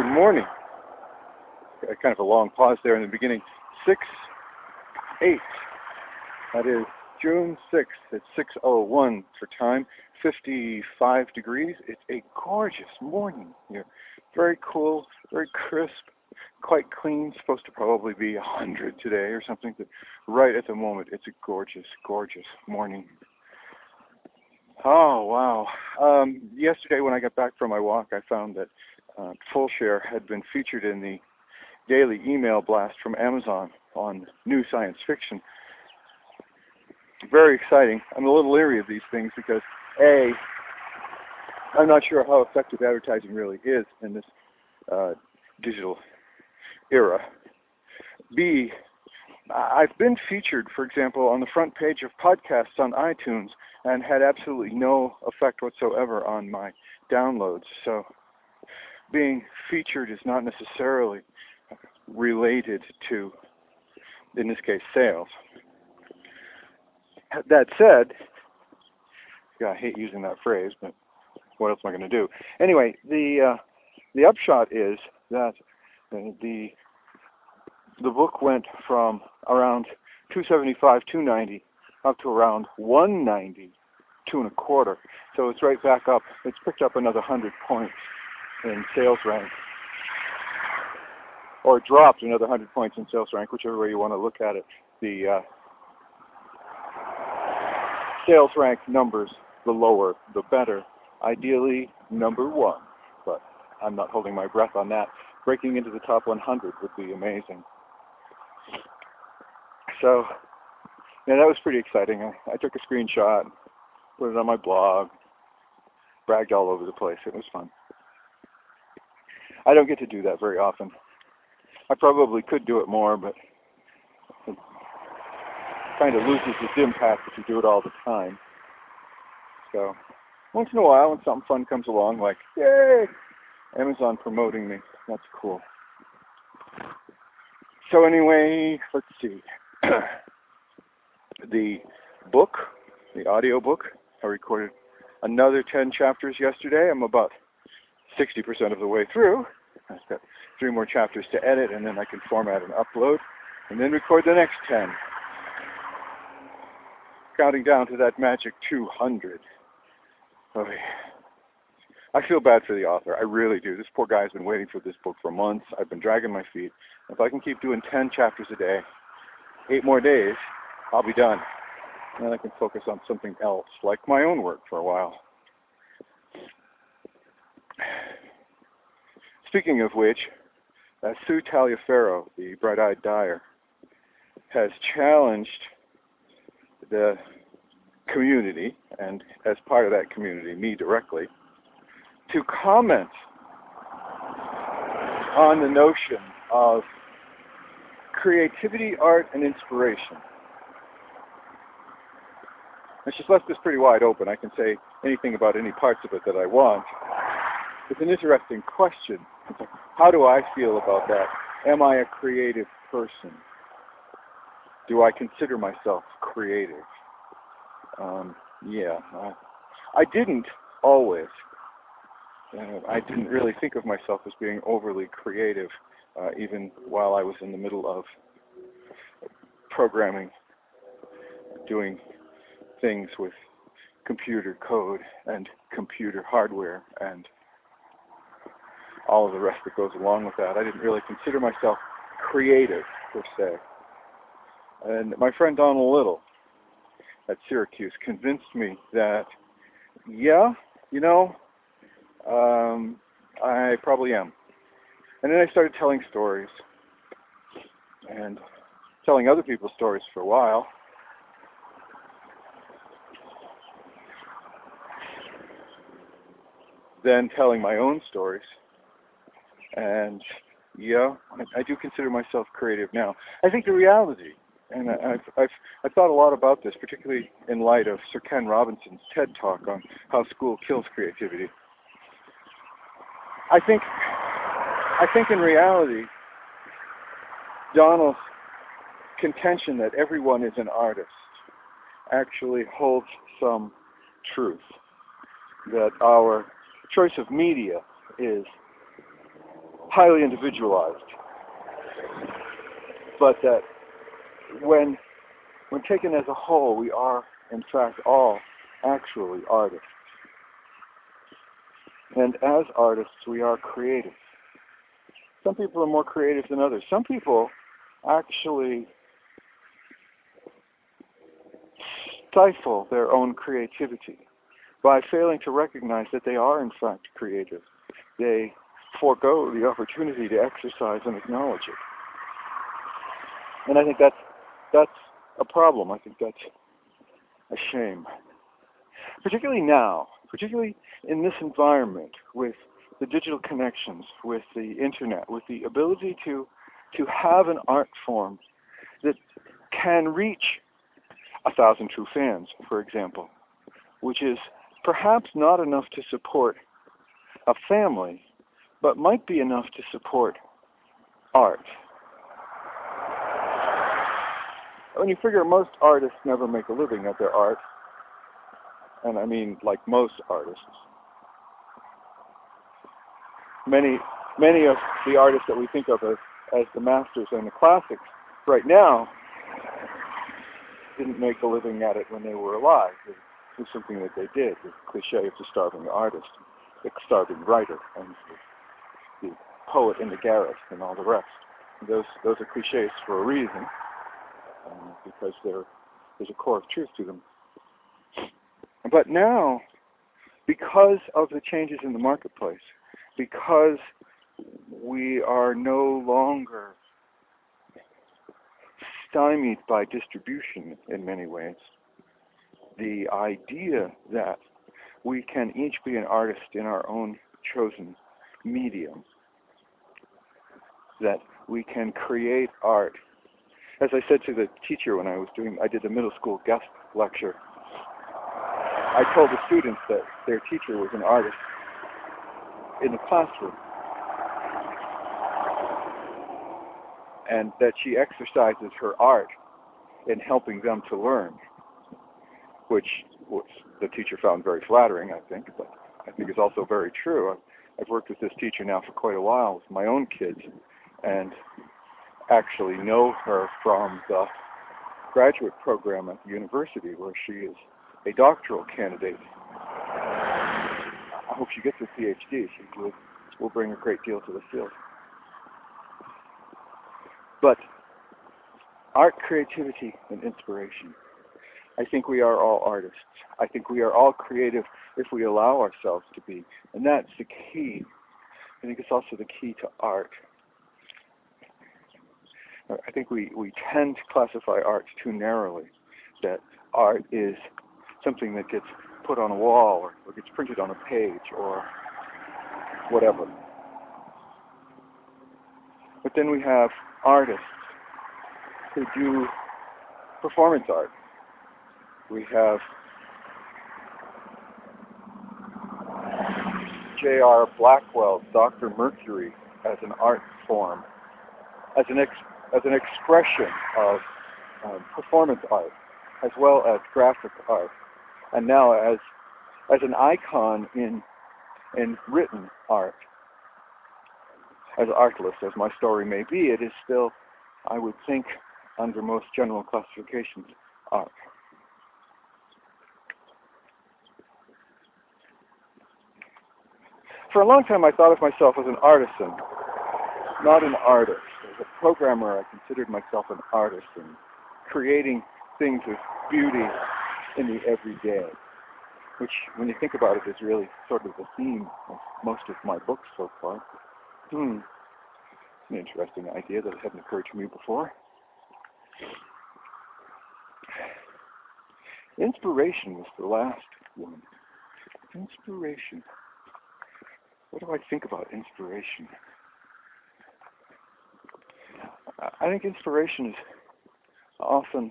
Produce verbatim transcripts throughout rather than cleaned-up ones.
Good morning. Kind of a long pause there in the beginning. six eight. That is June sixth. It's six oh one for time. fifty-five degrees. It's a gorgeous morning here. Very cool, very crisp, quite clean. Supposed to probably be one hundred today or something. But right at the moment, it's a gorgeous, gorgeous morning. Oh, wow. Um, yesterday when I got back from my walk, I found that uh, Fullshare had been featured in the daily email blast from Amazon on new science fiction. Very exciting. I'm a little leery of these things because, A, I'm not sure how effective advertising really is in this uh, digital era. B, I've been featured, for example, on the front page of podcasts on iTunes and had absolutely no effect whatsoever on my downloads. So being featured is not necessarily related to, in this case, sales. That said, yeah, I hate using that phrase, but what else am I going to do? Anyway, the uh, the upshot is that the the book went from around two seventy-five, two ninety up to around one ninety, two and a quarter. So it's right back up. It's picked up another hundred points in sales rank, or dropped another hundred points in sales rank, whichever way you want to look at it. The uh, sales rank numbers, the lower, the better. Ideally, number one, but I'm not holding my breath on that. Breaking into the top one hundred would be amazing. So, yeah, that was pretty exciting. I, I took a screenshot, put it on my blog, bragged all over the place. It was fun. I don't get to do that very often. I probably could do it more, but it kind of loses its impact if you do it all the time. So, once in a while, when something fun comes along, like, yay, Amazon promoting me, that's cool. So anyway, let's see. The book, the audio book, I recorded another ten chapters yesterday. I'm about sixty percent of the way through. I've got three more chapters to edit, and then I can format and upload, and then record the next ten. Counting down to that magic two hundred. Oh, yeah. I feel bad for the author. I really do. This poor guy's been waiting for this book for months. I've been dragging my feet. If I can keep doing ten chapters a day, eight more days, I'll be done. And then I can focus on something else, like my own work for a while. Speaking of which, uh, Sue Taliaferro, the bright-eyed dyer, has challenged the community, and as part of that community, me directly, to comment on the notion of creativity, art, and inspiration. And she's left this pretty wide open. I can say anything about any parts of it that I want. It's an interesting question. How do I feel about that? Am I a creative person? Do I consider myself creative? Um, yeah. I, I didn't always. Uh, I didn't really think of myself as being overly creative, uh, even while I was in the middle of programming, doing things with computer code and computer hardware and all of the rest that goes along with that. I didn't really consider myself creative, per se. And my friend Donald Little at Syracuse convinced me that, yeah, you know, um, I probably am. And then I started telling stories and telling other people's stories for a while. Then telling my own stories. And yeah, I, I do consider myself creative now. I think the reality, and I, I've, I've I've thought a lot about this, particularly in light of Sir Ken Robinson's TED Talk on how school kills creativity. I think I think in reality, Donald's contention that everyone is an artist actually holds some truth. That our choice of media is highly individualized, but that when when taken as a whole, we are, in fact, all actually artists. And as artists, we are creative. Some people are more creative than others. Some people actually stifle their own creativity by failing to recognize that they are, in fact, creative. They forego the opportunity to exercise and acknowledge it. And I think that's, that's a problem. I think that's a shame. Particularly now, particularly in this environment with the digital connections, with the internet, with the ability to, to have an art form that can reach a thousand true fans, for example, which is perhaps not enough to support a family, but might be enough to support art. When you figure most artists never make a living at their art, and I mean like most artists, many many of the artists that we think of as, as the masters and the classics right now didn't make a living at it when they were alive. It was something that they did, the cliche of the starving artist, the starving writer, and the, the poet in the garret, and all the rest. Those those are cliches for a reason, um, because there's a core of truth to them. But now, because of the changes in the marketplace, because we are no longer stymied by distribution in many ways, the idea that we can each be an artist in our own chosen medium, that we can create art. As I said to the teacher when I was doing, I did a middle school guest lecture, I told the students that their teacher was an artist in the classroom, and that she exercises her art in helping them to learn, which was, the teacher found very flattering, I think, but I think is also very true. I've, I've worked with this teacher now for quite a while with my own kids, and actually know her from the graduate program at the university, where she is a doctoral candidate. I hope she gets a P H D. She will, will bring a great deal to the field. But art, creativity, and inspiration. I think we are all artists. I think we are all creative if we allow ourselves to be. And that's the key. I think it's also the key to art. I think we, we tend to classify art too narrowly, that art is something that gets put on a wall or, or gets printed on a page or whatever. But then we have artists who do performance art. We have J R Blackwell's Doctor Mercury as an art form, as an ex, as an expression of um, performance art, as well as graphic art, and now as as an icon in in written art. As artless as my story may be, it is still, I would think, under most general classifications, art. For a long time, I thought of myself as an artisan, not an artist. As a programmer, I considered myself an artisan, creating things with beauty in the everyday, which, when you think about it, is really sort of the theme of most of my books so far. Hmm. An interesting idea that hadn't occurred to me before. Inspiration was the last one. Inspiration. What do I think about inspiration? I think inspiration is often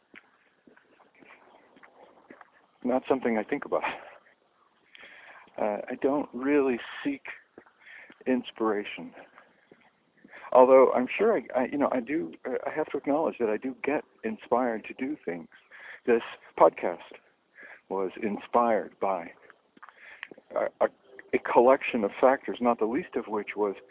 not something I think about. Uh, I don't really seek inspiration. Although I'm sure I, I, you know, I do. I have to acknowledge that I do get inspired to do things. This podcast was inspired by a, a, a collection of factors, not the least of which was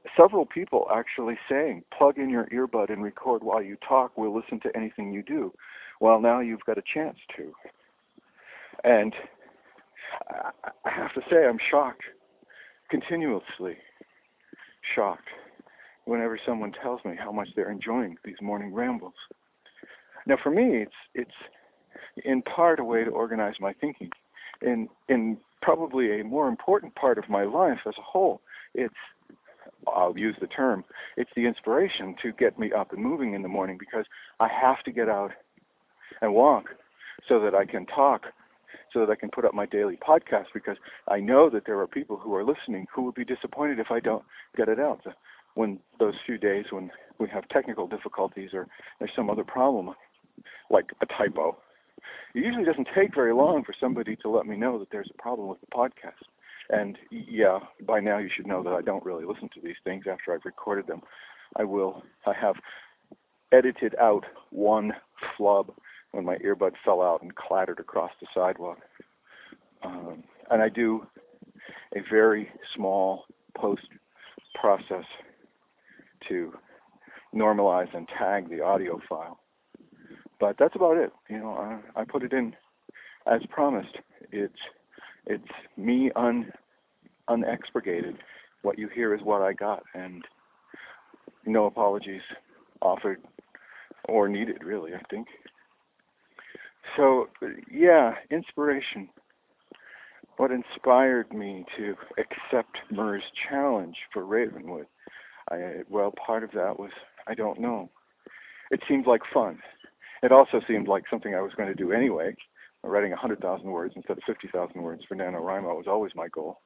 several people actually saying, plug in your earbud and record while you talk. We'll listen to anything you do. Well, now you've got a chance to. And I have to say, I'm shocked, continuously shocked, whenever someone tells me how much they're enjoying these morning rambles. Now, for me, it's it's in part a way to organize my thinking. In in probably a more important part of my life as a whole, it's, I'll use the term, it's the inspiration to get me up and moving in the morning, because I have to get out and walk so that I can talk, so that I can put up my daily podcast, because I know that there are people who are listening who will be disappointed if I don't get it out. When those few days when we have technical difficulties or there's some other problem, like a typo, it usually doesn't take very long for somebody to let me know that there's a problem with the podcast. And yeah, by now you should know that I don't really listen to these things after I've recorded them. I will, I have edited out one flub when my earbud fell out and clattered across the sidewalk. Um, and I do a very small post-process to normalize and tag the audio file. But that's about it. You know, I, I put it in as promised. It's it's me un unexpurgated. What you hear is what I got, and no apologies offered or needed, really, I think. So, yeah, inspiration. What inspired me to accept Murr's challenge for Ravenwood? I, well, part of that was, I don't know. It seemed like fun. It also seemed like something I was going to do anyway. Writing one hundred thousand words instead of fifty thousand words for NaNoWriMo was always my goal.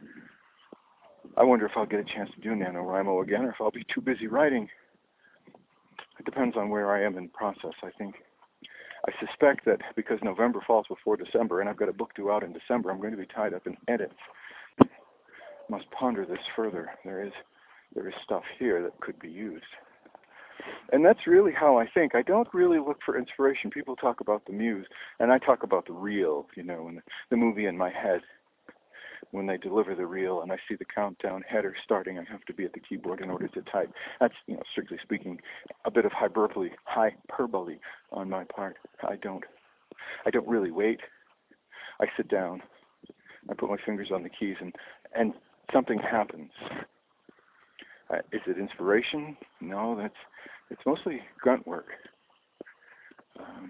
I wonder if I'll get a chance to do NaNoWriMo again, or if I'll be too busy writing. It depends on where I am in the process, I think. I suspect that because November falls before December, and I've got a book due out in December, I'm going to be tied up in edits. Must ponder this further. There is, there is stuff here that could be used. And that's really how I think. I don't really look for inspiration. People talk about the muse, and I talk about the reel, you know, and the, the movie in my head. When they deliver the reel and I see the countdown header starting, I have to be at the keyboard in order to type. That's, you know, strictly speaking, a bit of hyperbole, hyperbole on my part. I don't, I don't really wait. I sit down, I put my fingers on the keys, and, and something happens. Uh, is it inspiration? No, that's, it's mostly grunt work. Um,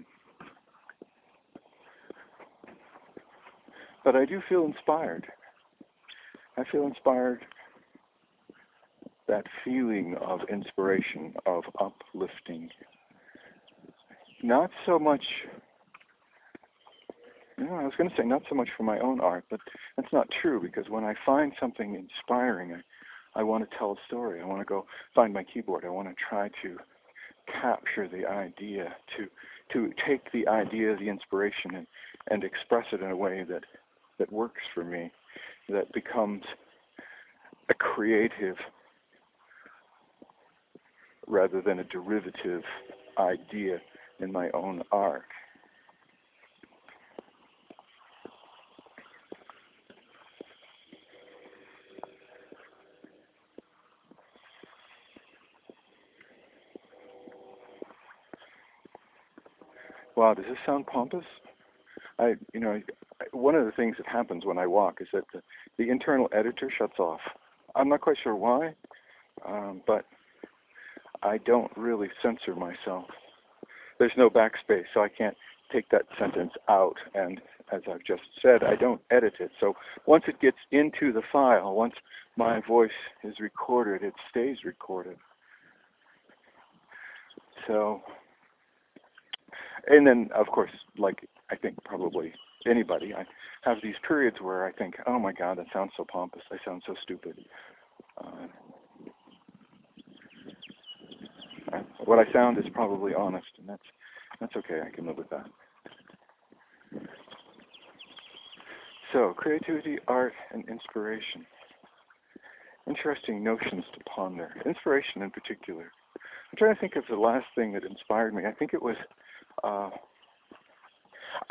but I do feel inspired. I feel inspired, that feeling of inspiration, of uplifting. Not so much, you know, I was going to say not so much for my own art, but that's not true, because when I find something inspiring, I, I want to tell a story. I want to go find my keyboard. I want to try to capture the idea, to to take the idea, the inspiration, and, and express it in a way that, that works for me, that becomes a creative rather than a derivative idea in my own art. Wow, does this sound pompous? I, you know, one of the things that happens when I walk is that the, the internal editor shuts off. I'm not quite sure why, um, but I don't really censor myself. There's no backspace, so I can't take that sentence out. And as I've just said, I don't edit it. So once it gets into the file, once my voice is recorded, it stays recorded. So, and then, of course, like I think probably anybody, I have these periods where I think, oh my God, that sounds so pompous. I sound so stupid. Uh, what I sound is probably honest, and that's that's okay. I can live with that. So, creativity, art, and inspiration. Interesting notions to ponder. Inspiration in particular. I'm trying to think of the last thing that inspired me. I think it was, uh, I,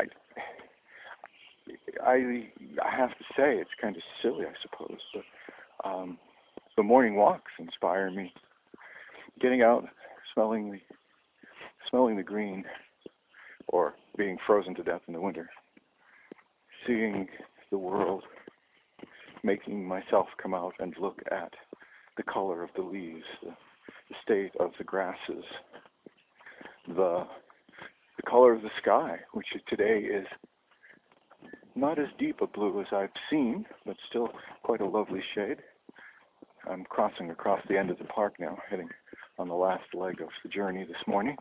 I, I have to say, it's kind of silly, I suppose, but um, the morning walks inspire me. Getting out, smelling the smelling the green, or being frozen to death in the winter. Seeing the world, making myself come out and look at the color of the leaves, the, the state of the grasses, the the color of the sky, which today is not as deep a blue as I've seen, but still quite a lovely shade. I'm crossing across the end of the park now, heading on the last leg of the journey this morning.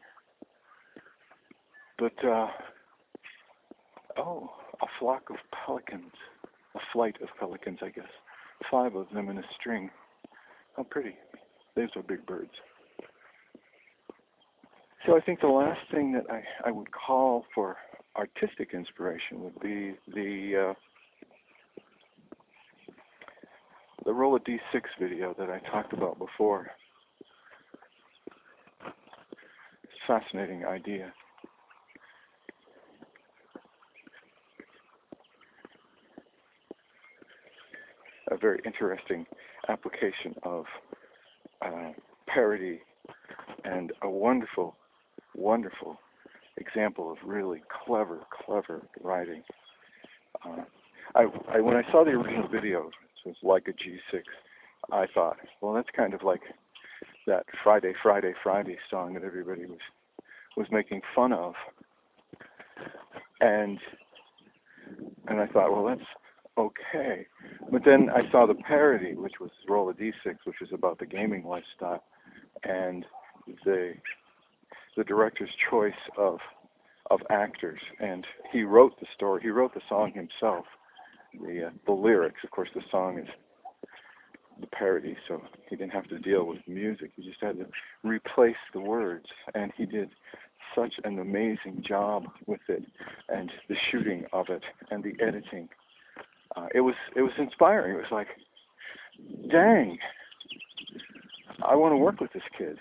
But, uh, oh, a flock of pelicans, a flight of pelicans, I guess. Five of them in a string. How pretty. Those are big birds. So I think the last thing that I, I would call for artistic inspiration would be the uh, the Roll a D six video that I talked about before. It's a fascinating idea. A very interesting application of uh, parody and a wonderful, wonderful example of really clever, clever writing. Uh, I, I, when I saw the original video, it was like a G six, I thought, well, that's kind of like that Friday, Friday, Friday song that everybody was was making fun of. And and I thought, well, that's okay. But then I saw the parody, which was Roll a D six, which is about the gaming lifestyle, and the the director's choice of of actors. And he wrote the story. He wrote the song himself. The uh, the lyrics, of course, the song is the parody, so he didn't have to deal with music. He just had to replace the words, and he did such an amazing job with it, and the shooting of it, and the editing. Uh, it was it was inspiring. It was like, dang, I want to work with this kid.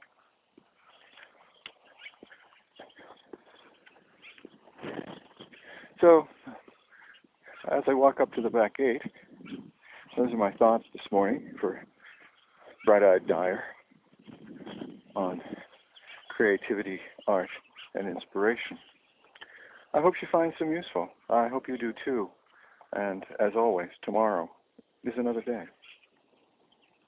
So, as I walk up to the back gate, those are my thoughts this morning for Bright-Eyed Dyer on creativity, art, and inspiration. I hope you find some useful. I hope you do too. And as always, tomorrow is another day.